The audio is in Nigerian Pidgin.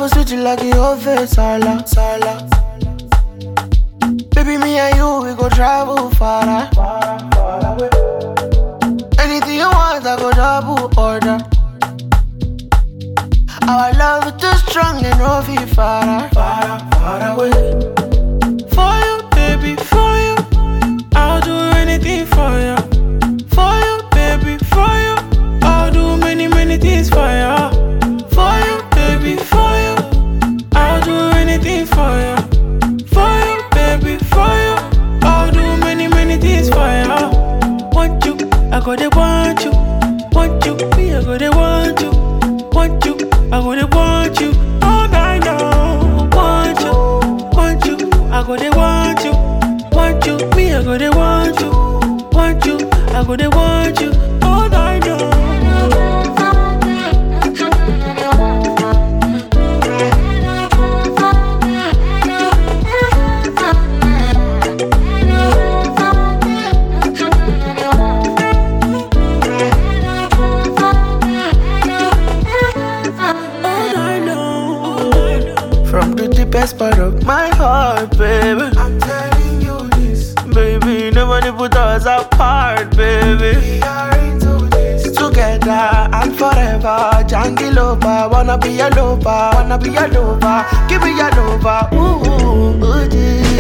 go sweet you like your whole face, Sala, Sala. Baby, me and you, we go travel far, far, far away. Anything you want, I go double order. Our love is too strong and no feel far, far, far away. For you, baby, for you, I'll do anything for you. For you, baby, for you, I'll do many, many things for you. For you, baby, for you, I'll do anything for you. For you, baby, for you, I'll do many, many things for you. Want you, I go to want you. Want you, me, I go to want you. Want you, I go to want you. All night long. Want you, I go to want you. Want you, me, I go to want you. Want you, I go to want you. All night long. From the deepest part of my heart, baby, I'm telling you this. Baby, nobody put us apart, baby. We are into this together and forever. Jangiloba, wanna be a lover, wanna be a lover. Give me a lover, ooh, ooh, ooh,